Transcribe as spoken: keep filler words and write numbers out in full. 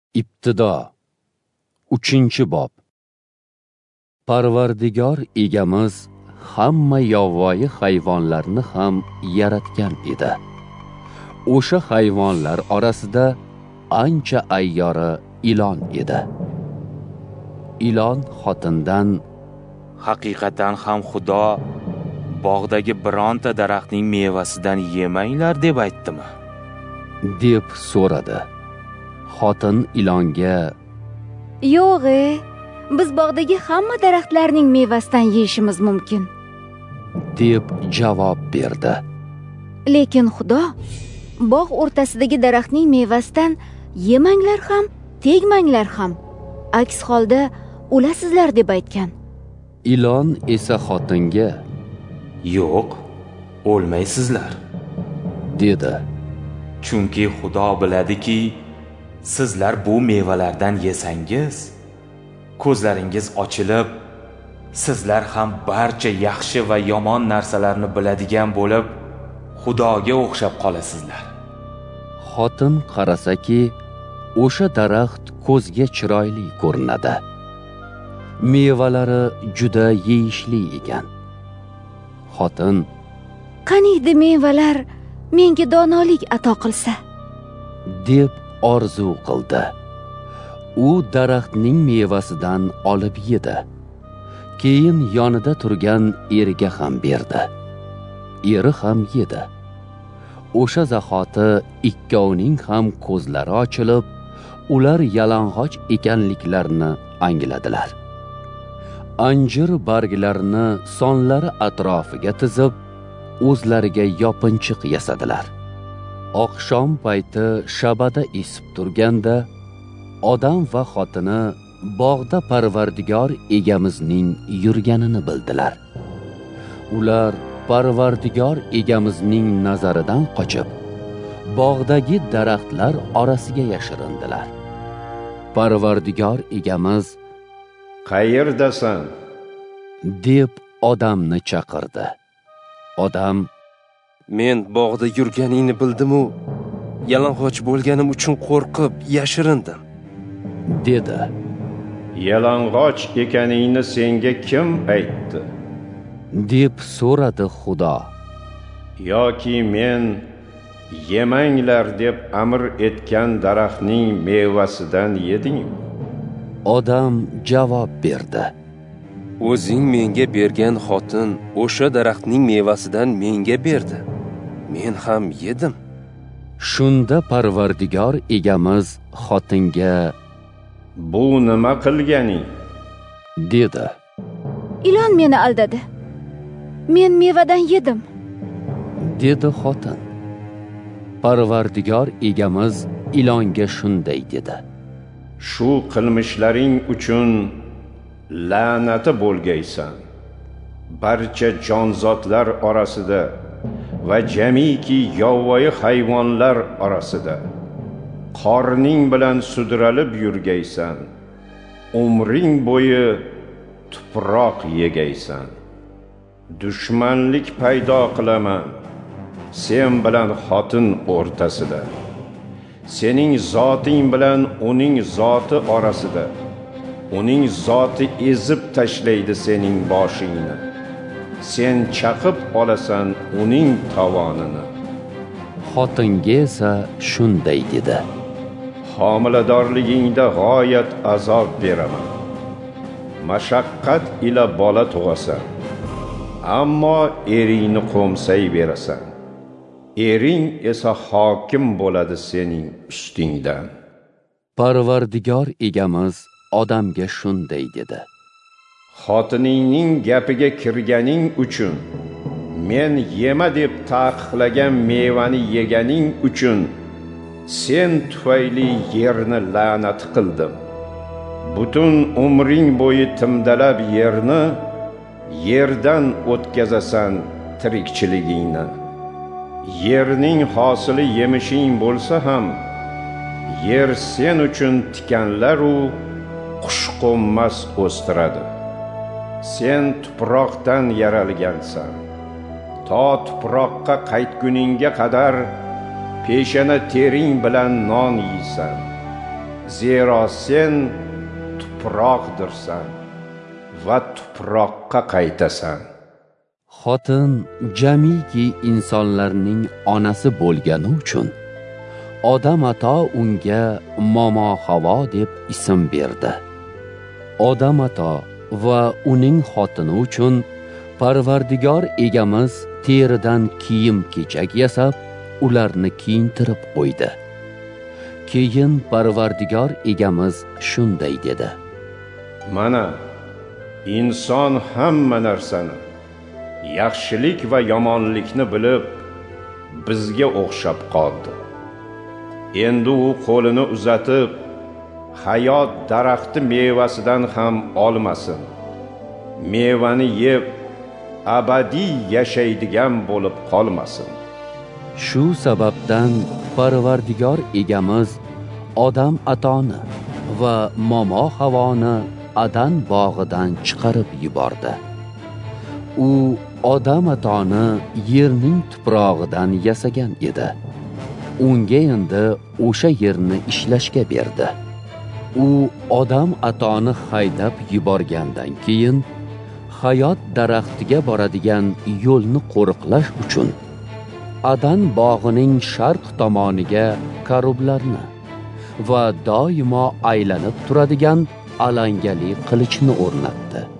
Ibtido. Uchinchi bob. Parvardigor egamiz hamma yovvoyi hayvonlarni ham yaratgan edi. O'sha hayvonlar orasida ancha ayyori ilon edi. Ilon xotindan, haqiqatan ham Xudo bog'dagi bironta daraxtning mevasidan yemanglar deb aytdimi? deb so'radi. Xotin ilonga, Yo'q-e, biz bog'dagi hamma daraxtlarning mevasidan yeyishimiz mumkin, deb javob berdi. lekin Xudo bog' o'rtasidagi daraxtning mevasidan yemanglar ham, tegmanglar ham, aks holda o'lasizlar deb aytgan. Ilon esa xotinga, Yo'q, o'lmaysizlar, dedi. chunki Xudo biladiki, sizlar bu mevalardan yesangiz, ko'zlaringiz ochilib, sizlar ham barcha yaxshi va yomon narsalarni biladigan bo'lib, Xudoga o'xshab qolasizlar. Xotin qarasaki, o'sha daraxt ko'zga chiroyli ko'rinadi. Mevalari juda yeyishli ekan. Xotin, Qaniydi mevalar menga donolik ato qilsa, deb orzu qildi. U daraxtning mevasidan olib yedi. Keyin yonida turgan eriga ham berdi. Eri ham yedi. O'sha zahoti ikkovining ham ko'zlari ochilib, ular yalang'och ekanliklarini angladilar. Anjir barglarini sonlari atrofiga tizib, o'zlariga yopinchiq yasadilar. Oqshom payti shabada esib turganda, odam va xotini bog'da Parvardigor egamizning yurganini bildilar. Ular Parvardigor egamizning nazaridan qochib, bog'dagi daraxtlar orasiga yashirindilar. Parvardigor egamiz, Qayerdasan? deb odamni chaqirdi. Odam, Men bog'da yurganingni bildim-u, yalang'och bo'lganim uchun qo'rqib yashirindim, dedi. Yalang'och ekaningni senga kim aytdi? deb so'radi Xudo. Yoki men yemanglar deb amr etgan daraxtning mevasidan yedingmi? Odam javob berdi. O'zing menga bergan xotin o'sha daraxtning mevasidan menga berdi. Men ham yedim. Shunda Parvardigor egamiz xotinga, Bu nima qilganing? dedi. Ilon meni aldadi. Men mevadan yedim. dedi xotin. Parvardigor egamiz ilonga shunday dedi. Shu qilmishlaring uchun la'nati bo'lgaysan. Barcha jonzotlar orasida va jamiki yovvoyi hayvonlar orasida qorning bilan sudralib yurgaysan. Umring bo'yi tuproq yegaysan. Dushmanlik paydo qilaman sen bilan xotin o'rtasida, sening zoting bilan uning zoti orasida. Uning zoti ezib tashlaydi sening boshingni. Sen chaqib olasan uning tovonini. Xotinga esa shunday dedi. Homiladorligingda g'oyat azob beraman. Mashaqqat ila bola tug'asan. Ammo eringni qo'msay berasan. Ering esa hokim bo'ladi sening ustingdan. Parvardigor egamiz odamga shunday dedi. Xotiningning gapiga kirganing uchun, men yema deb taqiqlagan mevani yeganing uchun sen tufayli yerni la'nat qildim. Butun umring bo'yi timdalab yerni, yerdan o'tkazasan tirikchiligingni. Yerning hosili yemishing bo'lsa ham, yer sen uchun tikanlar u qushqo'nmas o'stiradi. Sen tuproqdan yaralgansan. To tuproqqa qaytguningga qadar peshana tering bilan non yeysan. zero sen tuproqdirsan va tuproqqa qaytasan. Xotin jamiki insonlarning onasi bo'lgani uchun odam ato unga momo Havo deb ism berdi. Odam ato va uning xotini uchun Parvardigor egamiz teridan kiyim-kechak yasab, ularni kiyintirib qo'ydi. Keyin Parvardigor egamiz shunday dedi: Mana inson hamma narsani, yaxshilik va yomonlikni bilib bizga o'xshab qoldi. Endi u qo'lini uzatib, hayot daraxti mevasidan ham olmasin. Mevani yeb abadiy yashaydigan bo'lib qolmasin. Shu sababdan Parvardigor egamiz odam atoni va momo Havoni Adan bog'idan chiqarib yubordi. U odam atoni yerning tuprog'idan yasagan edi. Unga endi o'sha yerni ishlashga berdi. U odam atoni haydab yuborgandan keyin hayot daraxtiga boradigan yo'lni qo'riqlash uchun Adan bog'ining sharq tomoniga karublarni va doimo aylanib turadigan alangali qilichni o'rnatdi.